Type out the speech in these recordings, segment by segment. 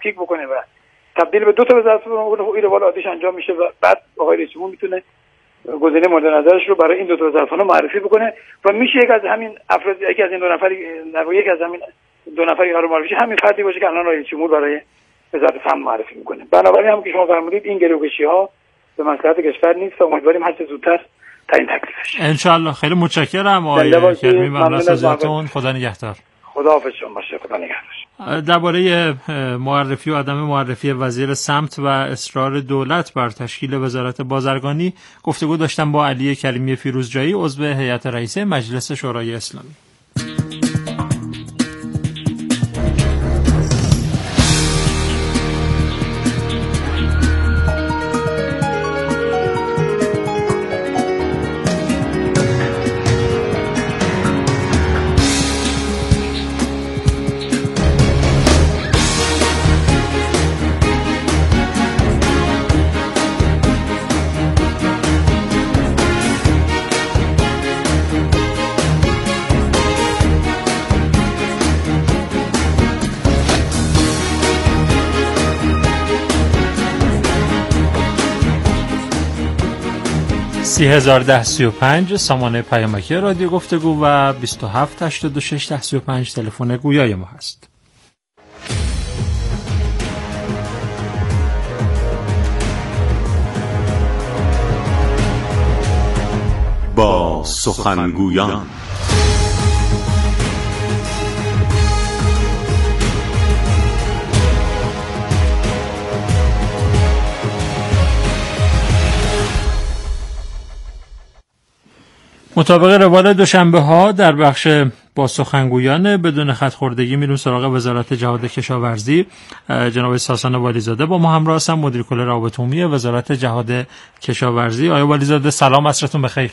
تفکیک بکنه و تبدیل به 2 تا وزارت بکنه، این روال عادیش انجام میشه و بعد آقای رئیس جمهور میتونه گزینه مورد نظرش رو برای این 2 تا وزارتخانه معرفی بکنه و میشه یک از همین افراد، یکی از این 2 نفری، یک از همین 2 نفر اینا رو معرفی، همین فردی باشه که الان رئیس جمهور برای وزارت فن معرفی میکنه. بنابراین هم که شما فرمودید این گروگشی‌ها به مصلحت کشور نیست و امیدواریم هر چه زودتر تعیین تکلیف بشه ان شاء الله. خیلی متشکرم آقای کرمی، ممنون از توضیحاتتون. خدا نگهدار. خداحافظ شما باشه. خدا نگهدار. درباره معرفی و عدم معرفی وزیر سمت و اصرار دولت بر تشکیل وزارت بازرگانی گفتگو داشتم با علی کریمی فیروزجایی، عضو هیئت رئیسه مجلس شورای اسلامی. سامانه پیامکی رادیو گفتگو و 2786 تلفن گویای ما هست. با سخنگویان مطابق روال دوشنبه ها در بخش با سخنگویان بدون خط‌خوردگی میرون سراغ وزارت جهاد کشاورزی. جناب ساسان والیزاده با ما همراه هستن، مدیر کل روابط عمومی وزارت جهاد کشاورزی. آقای والیزاده سلام، عصرتون بخیر.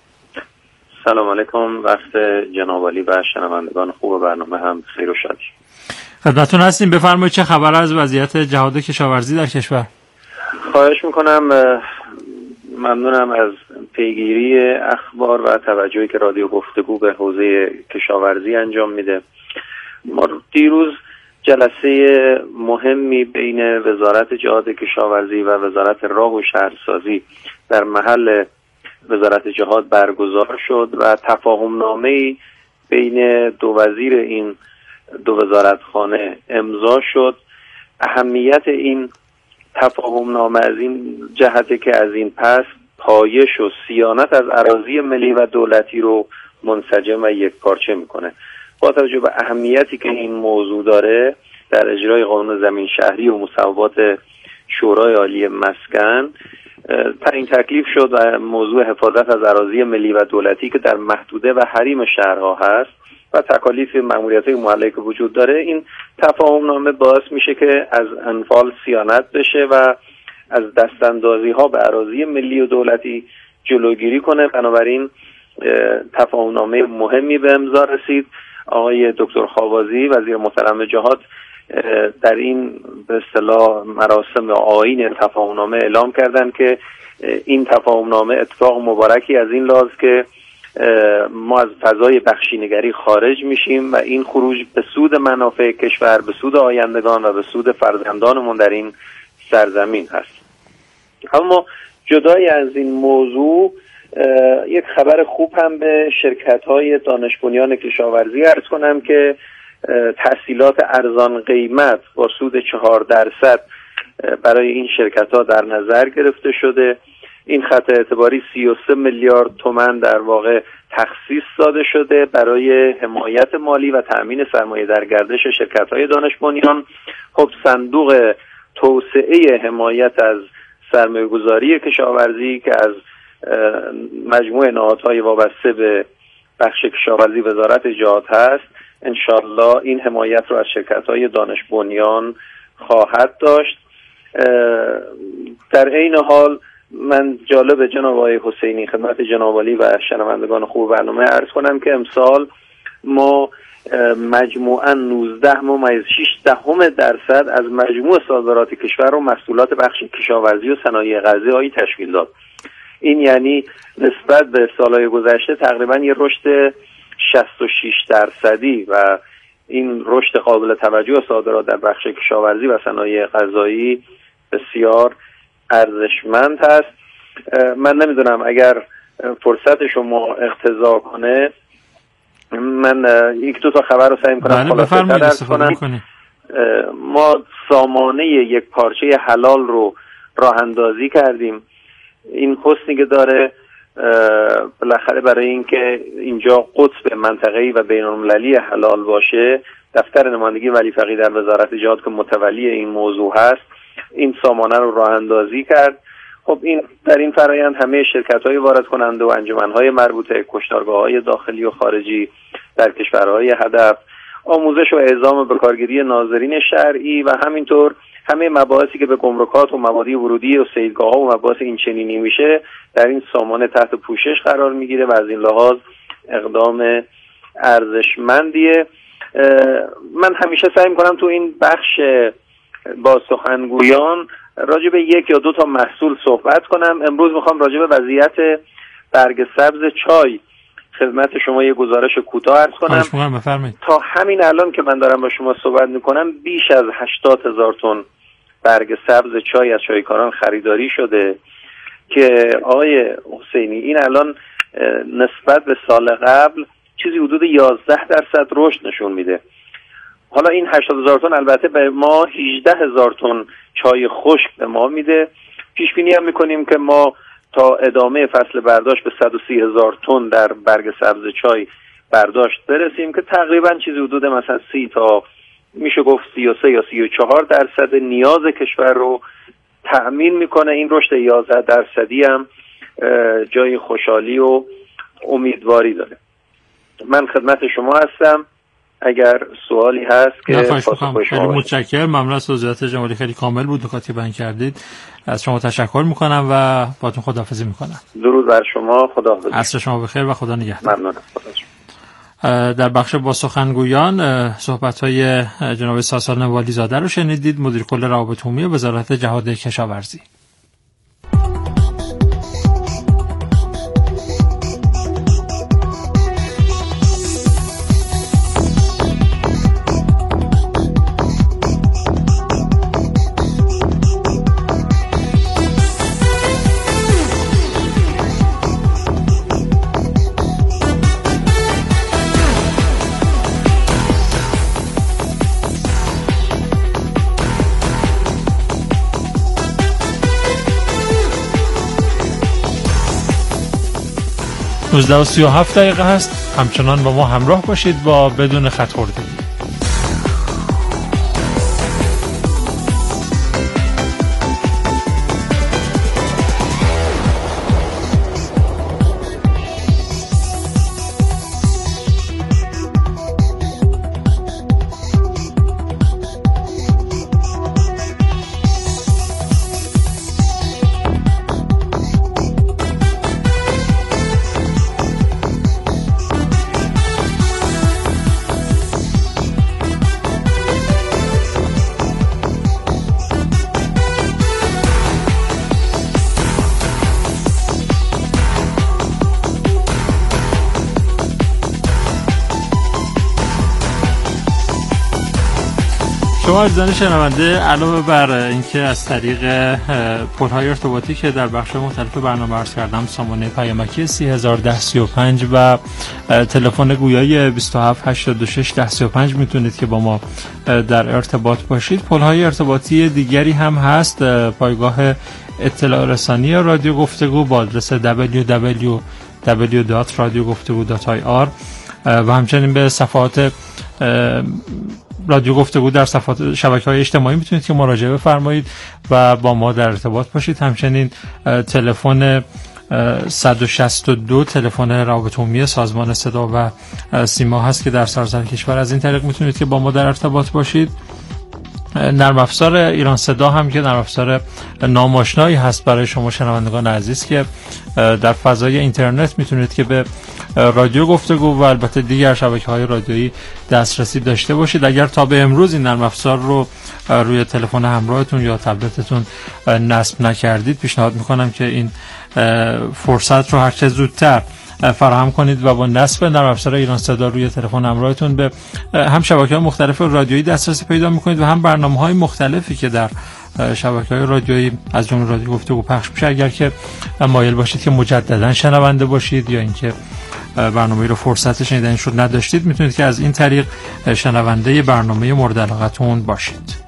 سلام علیکم، وقت جناب عالی و شنوندگان خوب برنامه هم خیر و شادی. خدمتتون هستیم، بفرمایید چه خبر از وضعیت جهاد کشاورزی در کشور؟ خواهش میکنم. ممنونم از پیگیری اخبار و توجهی که رادیو گفتگو به حوزه کشاورزی انجام میده. ما دیروز جلسه مهمی بین وزارت جهاد کشاورزی و وزارت راه و شهرسازی در محل وزارت جهاد برگزار شد و تفاهم‌نامه‌ای بین 2 وزیر این 2 وزارتخانه امضا شد. اهمیت این تفاهم‌نامه از این جهته که از این پس پایش و صیانت از اراضی ملی و دولتی رو منسجم و یکپارچه میکنه. با توجه به اهمیتی که این موضوع داره در اجرای قانون زمین شهری و مصوبات شورای عالی مسکن، تعیین تکلیف شد و موضوع حفاظت از اراضی ملی و دولتی که در محدوده و حریم شهرها هست و تکالیف مأموریت‌های معلقه که وجود داره، این تفاهم‌نامه باعث میشه که از انفال صیانت بشه و از دستاندازی‌ها به اراضی ملی و دولتی جلوگیری کنه. بنابراین تفاهم‌نامه مهمی به امضا رسید. آقای دکتر خاوازی وزیر محترم جهاد در این به اصطلاح مراسم آیین تفاهم‌نامه اعلام کردند که این تفاهم‌نامه اتفاق مبارکی از این لحاظ که ما از فضای بخشینگری خارج میشیم و این خروج به سود منافع کشور، به سود آیندگان و به سود فرزندانمون در این سرزمین هست. اما جدای از این موضوع یک خبر خوب هم به شرکت‌های دانش بنیان کشاورزی عرض کنم که تحصیلات ارزان قیمت با سود 4% برای این شرکت‌ها در نظر گرفته شده. این خط اعتباری 33 میلیارد تومان در واقع تخصیص داده شده برای حمایت مالی و تأمین سرمایه در گردش شرکت‌های دانش بنیان. خب صندوق توسعه حمایت از سرمایه‌گذاری کشاورزی که از مجموعه نهادهای وابسته به بخش کشاورزی وزارت جهاد هست، انشالله این حمایت رو از شرکت‌های دانش بنیان خواهد داشت. در عین حال من جالب جناب آقای حسینی خدمت جناب عالی و شنوندگان خوب برنامه عرض کنم که امسال ما مجموعاً 19.6% از مجموع صادرات کشور رو محصولات بخش کشاورزی و صنایع غذایی تشکیل داد. این یعنی نسبت به سالهای گذشته تقریباً یه رشد 66% و این رشد قابل توجه صادرات در بخش کشاورزی و صنایع غذایی بسیار ارزشمند هست. من نمیدونم اگر فرصت شما اقتضا کنه من یک دو تا خبر رو سعی می‌کنم خلاصه‌تر درس کنم. ما سامانه یک پارچه حلال رو راه اندازی کردیم. این حسنی که داره بالاخره برای اینکه اینجا قطب منطقه‌ای و بین‌المللی حلال باشه، دفتر نمایندگی ولی فقیه در وزارت جهاد که متولی این موضوع هست این سامانه رو راه اندازی کرد. خب این در این فرآیند همه شرکت‌های وارد کننده و انجمن‌های مربوطه، کشتارگاه‌های داخلی و خارجی در کشورهای هدف، آموزش و اعزام به کارگیری ناظرین شرعی و همینطور همه مباحثی که به گمرکات و مبادی ورودی و صیدگاه‌ها و مباحث این چنینی میشه در این سامانه تحت پوشش قرار میگیره و از این لحاظ اقدام ارزشمندیه. من همیشه سعی میکنم تو این بخش با سخنگویان راجع به یک یا دو تا محصول صحبت کنم. امروز میخوام راجع به وضعیت برگ سبز چای خدمت شما یه گزارش کوتاه عرض کنم. تا همین الان که من دارم با شما صحبت میکنم بیش از 80,000 تن برگ سبز چای از چایکاران خریداری شده که آقای حسینی این الان نسبت به سال قبل چیزی حدود 11% رشد نشون میده. حالا این 80,000 تن البته به ما 18,000 تن چای خشک به ما میده. پیش بینی هم میکنیم که ما تا ادامه فصل برداشت به 130,000 تن در برگ سبز چای برداشت برسیم که تقریبا چیزی حدود مثلا 30 تا میشه گفت 33 یا 34% نیاز کشور رو تأمین میکنه. این رشد 11% هم جای خوشحالی و امیدواری داره. من خدمت شما هستم اگر سوالی هست که پاسخ شما. متشکرم، ممنون از توضیحات جمالی، خیلی کامل بود نکاتی بیان کردید. از شما تشکر میکنم و باهاتون خداحافظی میکنم. درود بر شما، خداحافظ. عصر شما بخیر و خدا نگهدار. ممنونم. در بخش با سخنگویان صحبت‌های جناب ساسان والیزاده رو شنیدید، مدیر کل روابط عمومی وزارت جهاد کشاورزی. و 37 دقیقه هست. همچنان با ما همراه باشید با بدون خط خوردگی. شما عزیزان شنونده علاوه بر اینکه از طریق پل‌های ارتباطی که در بخش مختلف برنامه عرض کردم، سامانه پیامکی 301035 و تلفن گویای 27861035 میتونید که با ما در ارتباط باشید. پل‌های ارتباطی دیگری هم هست. پایگاه اطلاع رسانی رادیو گفتگو با آدرس www.radiogoftegu.ir و همچنین به صفحات رادیو گفتگو در صفحات شبکه‌های اجتماعی میتونید که مراجعه بفرمایید و با ما در ارتباط باشید. همچنین تلفن 162 تلفن روابط عمومی سازمان صدا و سیما هست که در سراسر کشور از این طریق میتونید که با ما در ارتباط باشید. نرم افزار ایران صدا هم که نرم افزار ناماشنایی هست برای شما شنوندگان عزیز که در فضای اینترنت میتونید که به رادیو گفتگو و البته دیگر شبکه‌های رادیویی دسترسی داشته باشید. اگر تا به امروز این نرم افزار رو روی تلفن همراهتون یا تبلتتون نصب نکردید، پیشنهاد میکنم که این فرصت رو هر چه زودتر فراهم کنید و با نصب نرم افزار ایران صدا روی تلفن همراهتون به هم شبکه‌های مختلف رادیویی دسترسی پیدا می‌کنید و هم برنامه‌های مختلفی که در شبکه‌های رادیویی از جمله رادیو گفتگو پخش میشه، اگر که مایل باشید که مجددا شنونده باشید یا اینکه برنامه‌ای رو فرصت شنیدنش رو نداشتید، میتونید که از این طریق شنونده برنامه مورد علاقتون باشید.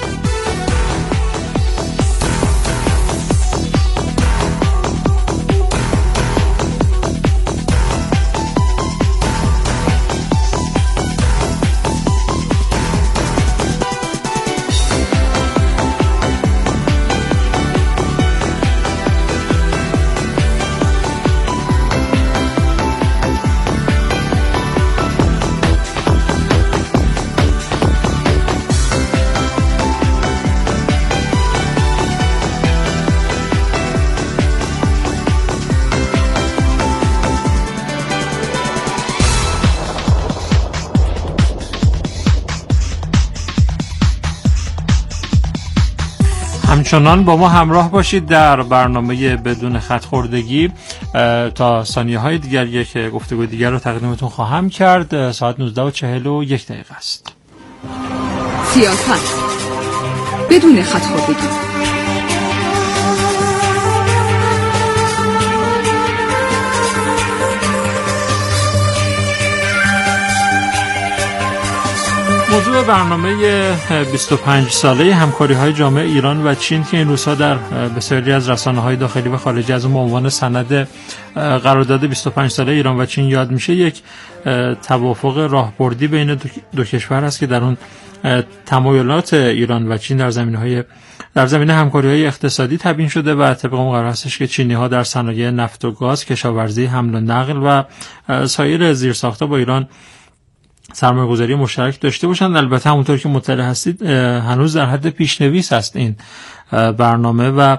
همچنان با ما همراه باشید در برنامه بدون خط خوردگی. تا ثانیه‌های دیگر یک گفتگو دیگر رو تقدیمتون خواهم کرد. ساعت 19:41 است. سیاست بدون خط خوردگی. موضوع برنامه 25 ساله همکاری‌های جامعه ایران و چین که این روزها در بسیاری از رسانه‌های داخلی و خارجی از اون به عنوان سند قرارداد 25 ساله ایران و چین یاد میشه، یک توافق راهبردی بین دو کشور است که در اون تمایلات ایران و چین در زمینه همکاری‌های اقتصادی تبیین شده و طبق اون قرار هستش که چینی‌ها در صنایع نفت و گاز، کشاورزی، حمل و نقل و سایر زیرساخت‌ها با ایران سرمایه‌گذاری مشترک داشته باشند. البته همونطور که مطلع هستید هنوز در حد پیشنویس است این برنامه و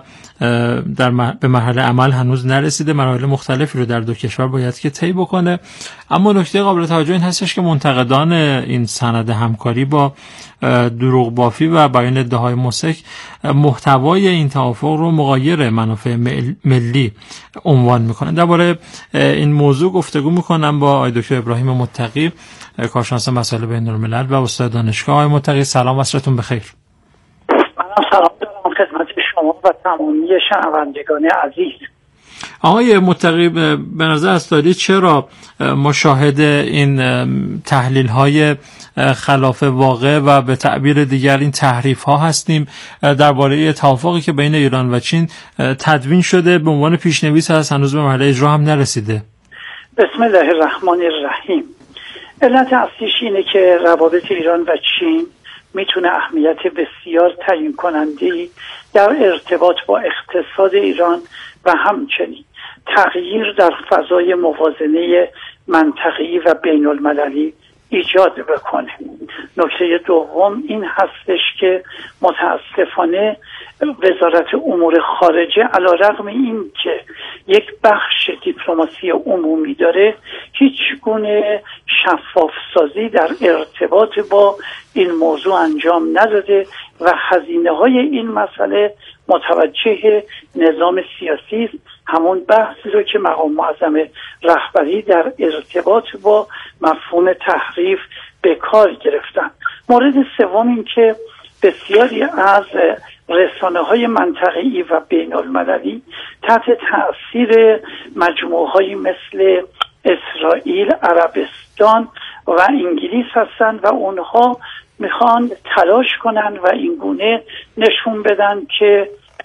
به مرحله عمل هنوز نرسیده. مراحل مختلفی رو در دو کشور باید که طی بکنه. اما نکته قابل توجه این هستش که منتقدان این سند همکاری با دروغ بافی و بیان ادعاهای مسک محتوای این توافق رو مغایر منافع ملی عنوان میکنن. درباره این موضوع گفتگو میکنم با آقای دکتر ابراهیم متقی، کارشناس مسائل بین‌الملل و استاد دانشگاه. آقای متقی سلام، عصرتون بخیر. منم سلام دارم خدمت شما و تمامی شنوندگان عزیز. آقای متقی، به نظر است دارید چرا ما شاهد این تحلیل‌های خلاف واقع و به تعبیر دیگر این تحریف‌ها هستیم درباره توافقی که بین ایران و چین تدوین شده، به عنوان پیشنویس هست، هنوز به مرحله اجرا هم نرسیده؟ بسم الله الرحمن الرحیم. علت اصلیش اینه که روابط ایران و چین میتونه اهمیت بسیار تعیین کننده‌ای در ارتباط با اقتصاد ایران و همچنین تغییر در فضای موازنه منطقه‌ای و بین المللی ایجاد بکنه. نکته دوم این هستش که متاسفانه وزارت امور خارجه علیرغم این که یک بخش دیپلماسی عمومی داره، هیچ گونه شفاف سازی در ارتباط با این موضوع انجام نداده و هزینه های این مسئله متوجه نظام سیاسی است. همون بحثی رو که مقام معظم رهبری در ارتباط با مفهوم تحریف به کار گرفتن. مورد سوم این که بسیاری از رسانه‌های منطقه‌ای و بین المللی تحت تأثیر مجموعه‌هایی مثل اسرائیل، عربستان و انگلیس هستند و اونها میخوان تلاش کنن و این گونه نشون بدن که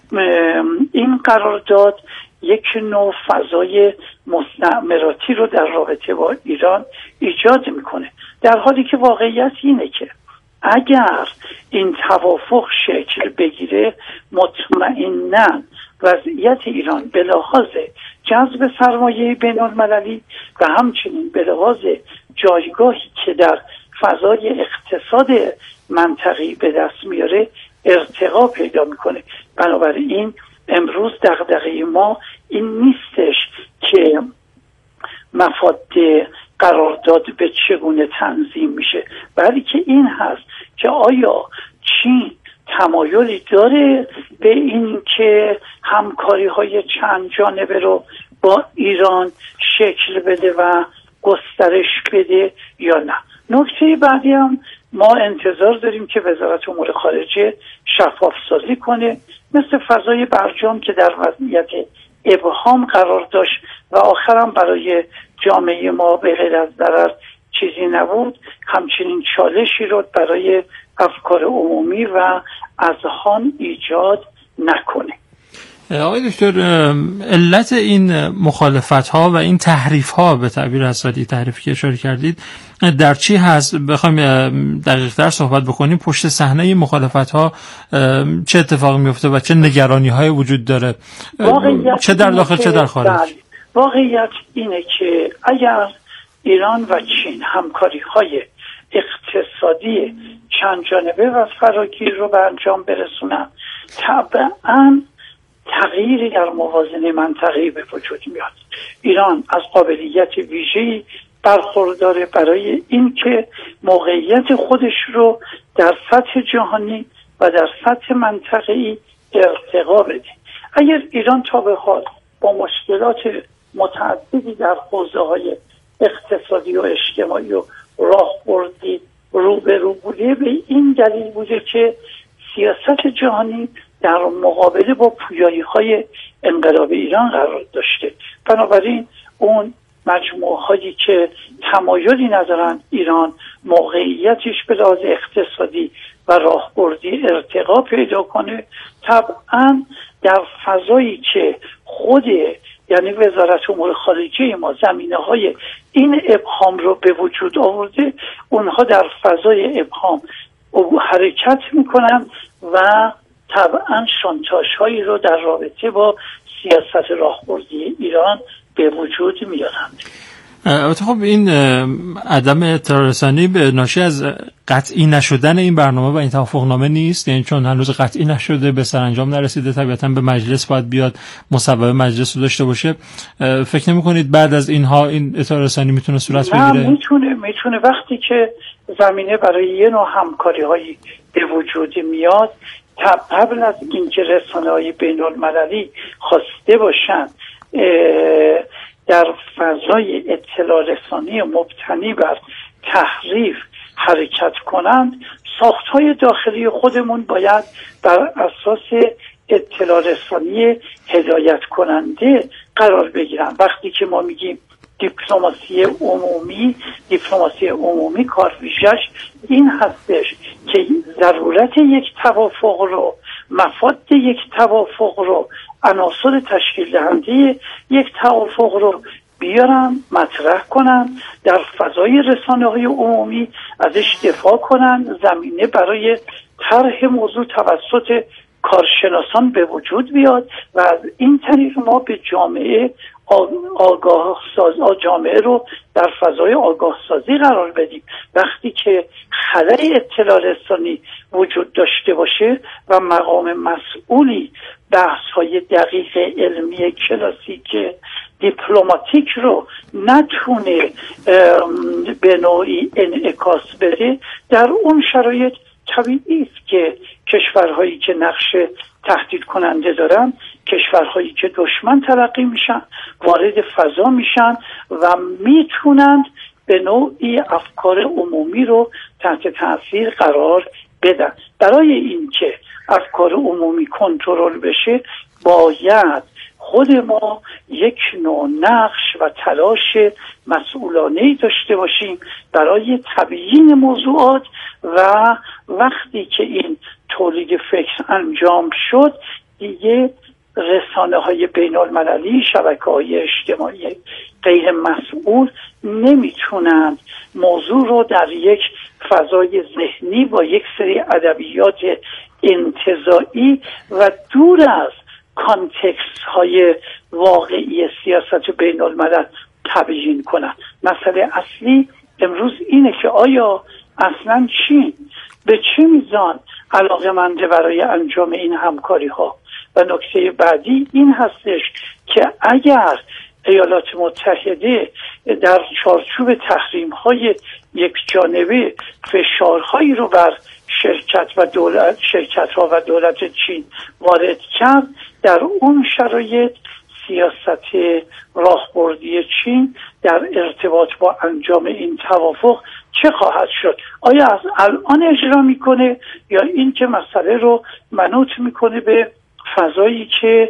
این قرارداد یک نوع فضای مستعمراتی رو در رابطه با ایران ایجاد میکنه، در حالی که واقعیت اینه که اگر این توافق شکل بگیره مطمئناً وضعیت ایران به لحاظ جذب سرمایه بین المللی و همچنین به لحاظ جایگاهی که در فضای اقتصاد منطقی به دست میاره ارتقا پیدا میکنه. بنابراین امروز دغدغه ما این نیستش که مفاد قرارداد به چگونه تنظیم میشه، بلکه که این هست که آیا چین تمایلی داره به این که همکاری های چند جانبه رو با ایران شکل بده و گسترش بده یا نه. نکته بعدی هم ما انتظار داریم که وزارت امور خارجه شفاف سازی کنه، مثل فضای برجام که در وضعیت ابهام قرار داشت و آخرم برای جامعه ما به غیر از ضرر چیزی نبود، همچنین چالشی رو برای افکار عمومی و اذهان ایجاد نکنه. آقای دکتر، علت این مخالفت ها و این تحریف ها به تعبیر اساتید تحریفی که اشاره کردید در چی هست؟ بخوایم دقیق تر صحبت بکنیم، پشت صحنه مخالفت ها چه اتفاقی میفته و چه نگرانی های وجود داره، چه در داخل چه در خارج؟ واقعیت اینه که اگر ایران و چین همکاری های اقتصادی چند جانبه و فراگیر رو به انجام برسونن، طبعاً تغییری در موازنه منطقه‌ای به وجود میاد. ایران از قابلیت ویژه‌ای برخورداره برای اینکه موقعیت خودش رو در سطح جهانی و در سطح منطقه‌ای ارتقا بده. اگر ایران تا به حال با مشکلات متعددی در حوزه‌های اقتصادی و اجتماعی و راهبردی روبرو بوده، به این دلیل بوده که سیاست جهانی در مقابله با پویایی‌های انقلاب ایران قرار داشته. بنابراین اون مجموعه هایی که تمایلی ندارن ایران موقعیتش به لحاظ اقتصادی و راهبردی ارتقا پیدا کنه، طبعا در فضایی که خود یعنی وزارت امور خارجه ما زمینه های این ابهام رو به وجود آورده، اونها در فضای ابهام حرکت میکنن و طبعا شانتاژ هایی رو در رابطه با سیاست راهبردی ایران به وجود میارند. خب این عدم اطلاع رسانی به ناشی از قطعی نشدن این برنامه و این توافقنامه نیست؟ یعنی چون هنوز قطعی نشده، به سرانجام نرسیده، طبیعتا به مجلس باید بیاد، مصوبه مجلس رو داشته باشه. فکر نمی کنید بعد از اینها این اطلاع رسانی میتونه صورت بگیره؟ میتونه وقتی که زمینه برای یه نوع همکاری هایی به وجود میاد، قبل از اینکه رسانه‌های بین‌المللی خواسته باشن در فضای اطلاع رسانی مبتنی بر تحریف حرکت کنند، ساخت‌های داخلی خودمون باید بر اساس اطلاع رسانی هدایت کننده قرار بگیرن. وقتی که ما میگیم دیپلماسی عمومی کار ویژه‌اش این هستش که ضرورت یک توافق رو، مفاد یک توافق رو، عناصر تشکیل دهنده یک توافق رو بیارن مطرح کنن، در فضای رسانه‌های عمومی ازش دفاع کنن، زمینه برای طرح موضوع توسط کارشناسان به وجود بیاد و از این طریق ما به جامعه جامعه رو در فضای آگاه سازی قرار بدیم. وقتی که خلای اطلاع رسانی وجود داشته باشه و مقام مسئولی بحث‌های دقیق علمی کلاسیک دیپلماتیک رو نتونه به نوعی انعکاس بده، در اون شرایط طبیعی است که کشورهایی که نقش تهدید کننده دارن، کشورهایی که دشمن تلقی میشن، وارد فضا میشن و میتونند به نوعی افکار عمومی رو تحت تاثیر قرار بدن. برای اینکه افکار عمومی کنترل بشه، باید خود ما یک نوع نقش و تلاش مسئولانه‌ای داشته باشیم برای تبیین موضوعات و وقتی که این تولید فکر انجام شد، دیگه رسانه‌های بین‌المللی، شبکه‌های اجتماعی غیر مسئول نمیتونند موضوع رو در یک فضای ذهنی با یک سری ادبیات انتزاعی و دور از کانتکست های واقعی سیاست بین الملل تبیین کنند. مسئله اصلی امروز اینه که آیا اصلا چین به چه میزان علاقه‌منده برای انجام این همکاری ها؟ و نکته بعدی این هستش که اگر ایالات متحده در چارچوب تحریم های یک جانبه فشارهایی رو بر شرکت ها و دولت چین وارد کرد، در اون شرایط سیاست راهبردی چین در ارتباط با انجام این توافق چه خواهد شد؟ آیا از الان اجرا میکنه یا این که مسئله رو منوط میکنه به فضایی که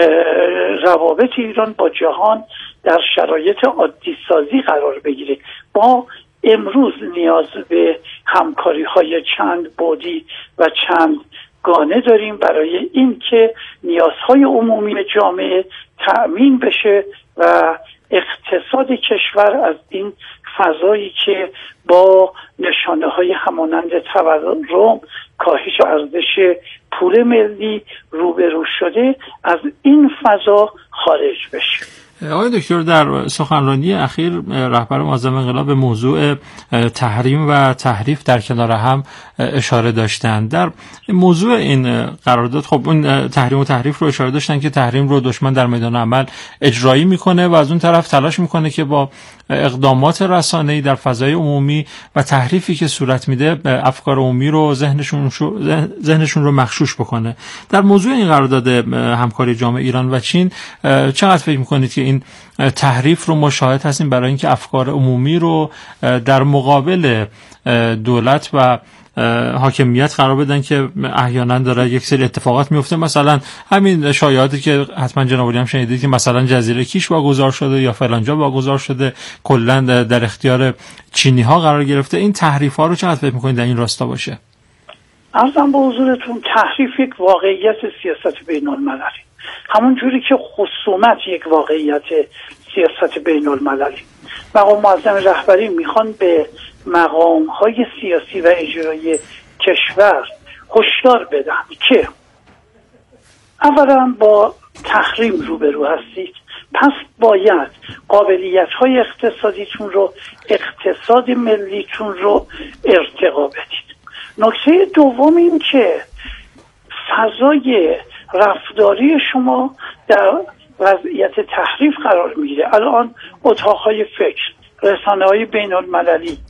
روابط ایران با جهان در شرایط عادی سازی قرار بگیره؟ ما امروز نیاز به همکاری های چند بعدی و چند گانه داریم برای این که نیازهای عمومی جامعه تأمین بشه و اقتصاد کشور از این فضایی که با نشانه های همانند تورم، کاهش ارزش پول ملی روبرو شده، از این فضا خارج بشه. آقای دکتر، در سخنرانی اخیر رهبر معظم انقلاب به موضوع تحریم و تحریف در کنار هم اشاره داشتند. در موضوع این قرارداد خب اون تحریم و تحریف رو اشاره داشتن که تحریم رو دشمن در میدان عمل اجرایی میکنه و از اون طرف تلاش میکنه که با اقدامات رسانه‌ای در فضای عمومی و تحریفی که صورت میده افکار عمومی رو ذهنشون رو مغشوش بکنه. در موضوع این قرارداد همکاری جامعه ایران و چین چقدر فکر میکنید که این تحریف رو مشاهد هستیم برای اینکه افکار عمومی رو در مقابل دولت و حاکمیت قرار بدن که احیانا داره یک سری اتفاقات میفته؟ مثلا همین شایعاتی که حتما جناب علی هم شنیدید که مثلا جزیره کیش واگذار شده یا فلانجا واگذار شده، کلا در اختیار چینی ها قرار گرفته. این تحریف ها رو چقدر فکر میکنید در این راستا باشه؟ عرضم به حضورتون تحریف یک واقعیت سیاست بین المللی، همون جوری که خصومت یک واقعیت سیاست بین المللی. مقام معظم رهبری میخوان به مقام های سیاسی و اجرایی کشور هشدار بدن که اولا با تحریم روبرو هستید، پس باید قابلیت های اقتصادیتون رو، اقتصاد ملیتون رو ارتقا بدید. نکته دوم این که فضای رفتاری شما در وضعیت تحریف قرار میگیره. الان اتاقهای فکر، رسانه‌های بین المللی،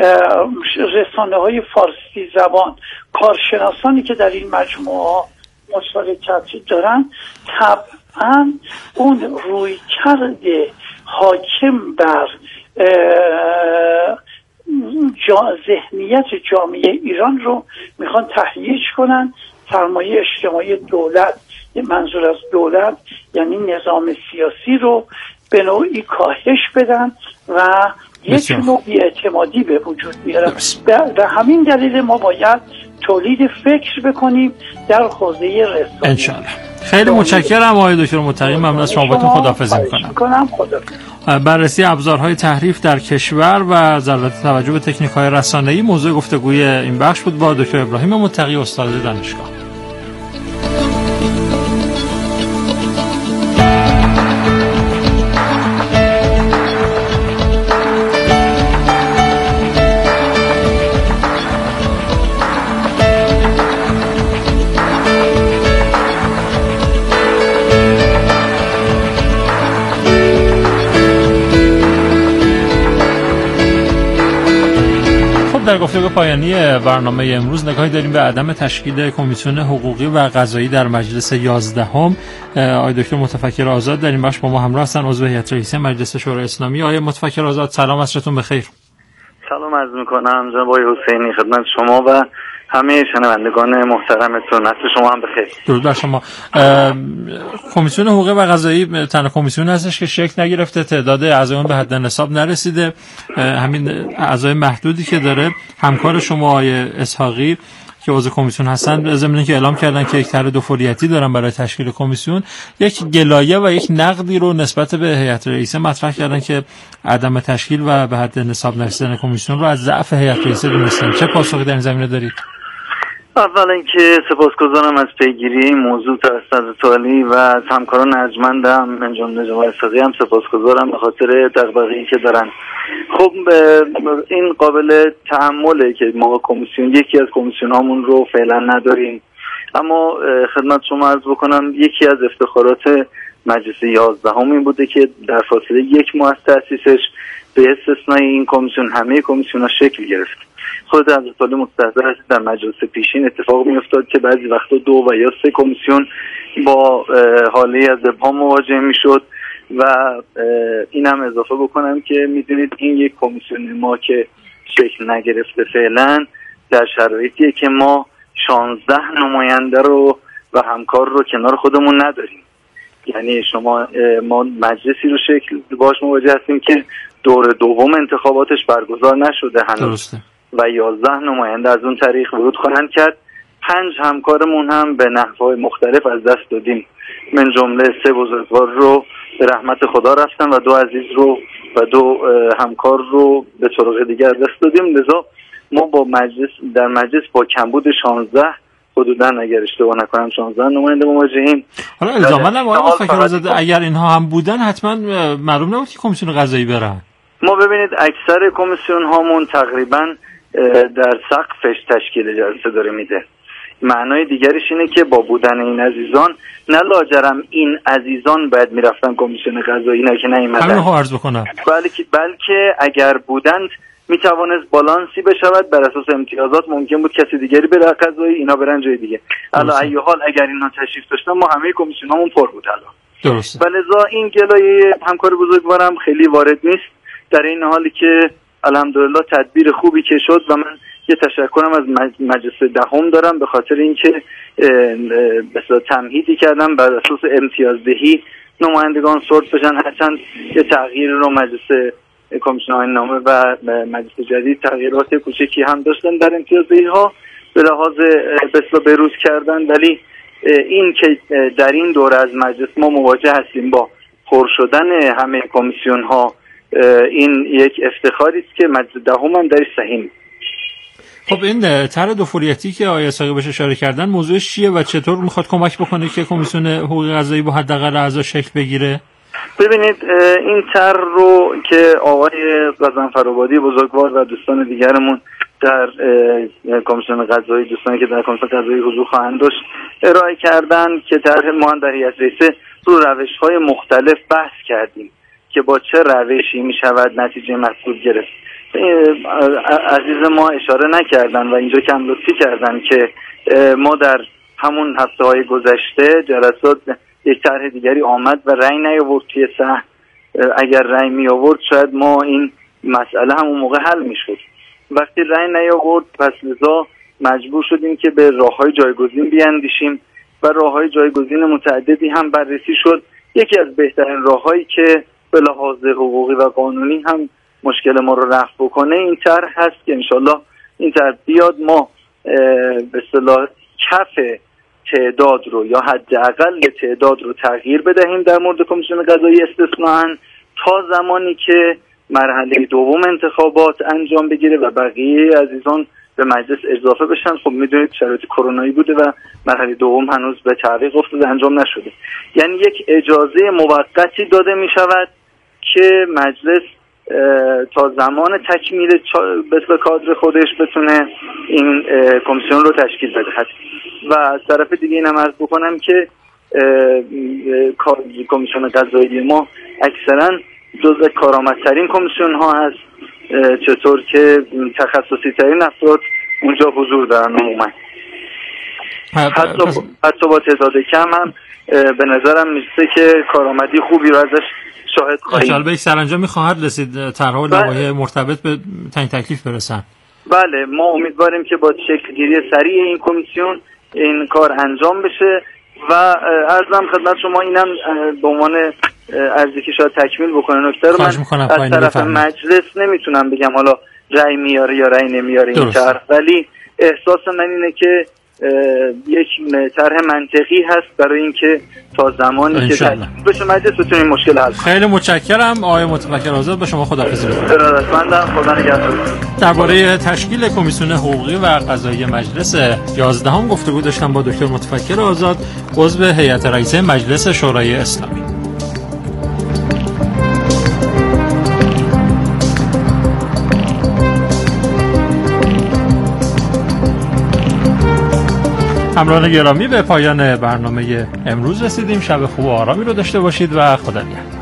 رسانه‌های فارسی زبان، کارشناسانی که در این مجموعه مشارکت دارن، طبعا اون رویکرد حاکم بر ذهنیت جامعه ایران رو میخوان تهییج کنن. سرمایه اجتماعی دولت، منظور از دولت یعنی نظام سیاسی، رو به نوعی کاهش بدن و یک نوع بی‌اعتمادی به وجود بیارن. به همین دلیل ما باید تولید فکر بکنیم در حوزه رسانه. انشالله. خیلی متشکرم آقای دکتر متقی، ممنون از شما. باهاتون خداحافظی میکنم. بررسی ابزارهای تحریف در کشور و ضرورت توجه به تکنیک‌های رسانه‌ای موضوع گفتگوی این بخش بود با دکتر ابراهیم متقی، استاد دانشگاه. در گفتگو پایانی برنامه امروز نگاهی داریم به عدم تشکیل کمیسیون حقوقی و قضایی در مجلس 11. آقای دکتر متفکر آزاد در این بخش با ما همراه هستن، عضو هیئت رئیسه مجلس شورای اسلامی. آقای متفکر آزاد سلام، عصرتون بخیر. سلام عرض می‌کنم جناب آقای حسینی خدمت شما و همه شنوندگان محترمتون. عصر شما هم بخیر. درود بر شما. کمیسیون حقوقی و قضایی تنها کمیسیون هستش که شکل نگرفته، تعداد اعضایان به حد نصاب نرسیده. همین اعضای محدودی که داره، همکار شما آقای اسحاقی که عضو کمیسیون هستن، ضمن که اعلام کردن که یک طرح دفعیتی دارن برای تشکیل کمیسیون، یک گلایه و یک نقدی رو نسبت به هیئت رئیسه مطرح کردن که عدم تشکیل و به حد نصاب نرسیدن کمیسیون رو از ضعف هیئت رئیسه دونستن. چه پاسخی در این زمینه دارید؟ اولا اینکه سپاسگزارم از پیگیری این موضوع توسط حضرت عالی و از همکاران ارجمندم من جمله جناب اسحاقی هم سپاسگزارم به خاطر دغدغه‌ای که دارن. خب این قابل تأمله که ما کمیسیون، یکی از کمیسیونامون رو فعلا نداریم، اما خدمت شما عرض بکنم یکی از افتخارات مجلس 11 این بوده که در فاصله 1 ماه از تأسیسش به استثنای این کمیسیون همه کمیسیون‌ها شکل گرفت. خود از سال مستحضر هستید در مجلس پیشین اتفاق می‌افتاد که بعضی وقتا 2 و یا 3 کمیسیون با حاله از ابهام مواجه می‌شد و اینم اضافه بکنم که می‌دونید این یک کمیسیون ما که شکل نگرفته فعلا در شرایطیه که ما 16 نماینده رو و همکار رو کنار خودمون نداریم. یعنی ما مجلسی رو شکل باش مواجه هستیم که دور دوم انتخاباتش برگزار نشده هنوز. درسته. و 11 نماینده از اون طریق ورود خواهند کرد. 5 همکارمون هم به نحوهای مختلف از دست دادیم، من جمله 3 بزرگوار رو به رحمت خدا رفتن و 2 عزیز رو و 2 همکار رو به طرق دیگر دست دادیم. لذا ما در مجلس با کمبود 16 حدوداً اگر اشتباه نکنم 16 نماینده مواجهیم. حالا الزاماً آقای فکرآزاده اگر اینها هم بودن حتما معلوم نبود که کمیسیون قضایی برن. ما ببینید اکثر کمیسیون هامون تقریباً در سقفش تشکیل جلسه داره میده. معنای دیگرش اینه که با بودن این عزیزان نه لاجرم این عزیزان باید میرفتن کمیسیون قضایی، نه که نیومدن. همین عرض بکنم. بلکه اگر بودند میتوانست بالانسی بشود، بر اساس امتیازات ممکن بود کسی دیگری بره قضایی، اینا برن جای دیگه. الا ای حال اگر اینا تشریف داشتن ما همه کمیسیونامون پر بود الان. درسته. ولذا این گلایه همکار بزرگوارم خیلی وارد نیست، در این حالی که الحمدلله تدبیر خوبی که شد و من یه تشکرم از مجلس 10 دارم به خاطر اینکه مثلا تمهیدی کردم بر اساس امتیازدهی نمایندگان سورت بشن. هرچند یه تغییر رو مجلس کمیسیون آیین نامه و مجلس جدید تغییرات کوچکی هم داشتن در امتیازدهی ها به لحاظ بسیار بروز کردن، ولی این که در این دوره از مجلس ما مواجه هستیم با پر شدن همه کمیسیون ها، این یک افتخاری است که مجلس 10 هم درش سهیم. خب این طرح دوفولیتی که آقای اسحاقی بهش اشاره کردن موضوعش چیه و چطور میخواد کمک بکنه که کمیسیون حقوق قضایی با حداقل اعضا شکل بگیره؟ ببینید این طرح رو که آقای غضنفرآبادی بزرگوار و دوستان دیگرمون در کمیسیون قضایی، دوستانی که در کمیسیون قضایی حضور خواهند داشت ارائه کردن، که طرح ما در هیئت رئیسه رو روش‌های مختلف بحث کردیم که با چه روشی میشود نتیجه مطلوب گرفت. عزیز ما اشاره نکردن و اینجا کم لطفی کردن که ما در همون هفته‌های گذشته جلسات یک طرح دیگری آمد و رأی نیاورد توی صحن. اگر رأی می آورد شاید ما این مسئله همون موقع حل می شد. وقتی رأی نیاورد پس لذا مجبور شدیم که به راه‌های جایگزین بیاندیشیم و راه‌های جایگزین متعددی هم بررسی شد. یکی از بهترین راه‌هایی که به لحاظ حقوقی و قانونی هم مشکل ما رو رفع بکنه این طرح هست که انشالله این طرح بیاد، ما به اصطلاح کف تعداد رو یا حداقل تعداد رو تغییر بدهیم در مورد کمیسیون قضایی استثناءً تا زمانی که مرحله دوم انتخابات انجام بگیره و بقیه عزیزان به مجلس اضافه بشن. خب میدونید شرایط کرونایی بوده و مرحله دوم هنوز به تعویق افتاده، انجام نشده. یعنی یک اجازه موقتی داده می شود که مجلس تا زمان تکمیل به کادر خودش بتونه این کمیسیون رو تشکیل بده. و از طرف دیگه اینم عرض بکنم که کمیسیون قضایی ما اکثرا جزء کارآمدترین کمیسیون ها هست، چطور که تخصصی ترین افراد اونجا حضور دارن عموما. حتی با تعداد کم هم به نظرم میسته که کارآمدی خوبی رو ازش شاهد خواهیم. انشاءالله به یک سرانجامی خواهد رسید، طرح‌ها و لوایح مرتبط به تعیین تکلیف برسن. بله، ما امیدواریم که با شکل‌گیری سریع این کمیسیون این کار انجام بشه و عرضم خدمت شما اینم به عنوان عرضی که شاید تکمیل بکنه نکته رو من از طرف مجلس نمیتونم بگم حالا رأی میاره یا رأی نمیاره این طرح، ولی احساس من اینه که یک طرح منطقی هست برای اینکه تا زمانی که تکمیل بشه مجلس بتونه این مشکل حل کنه. خیلی متشکرم آقای متفکر آزاد، با شما خداحافظی می‌کنم. ارادتمندم، خدا نگهدار. درباره تشکیل کمیسیون حقوقی و قضایی مجلس 11 گفتگو داشتم با دکتر متفکر آزاد، عضو هیئت رئیسه مجلس شورای اسلامی. همراهان گرامی، به پایان برنامه امروز رسیدیم. شب خوب و آرامی رو داشته باشید و خدا نگهدار.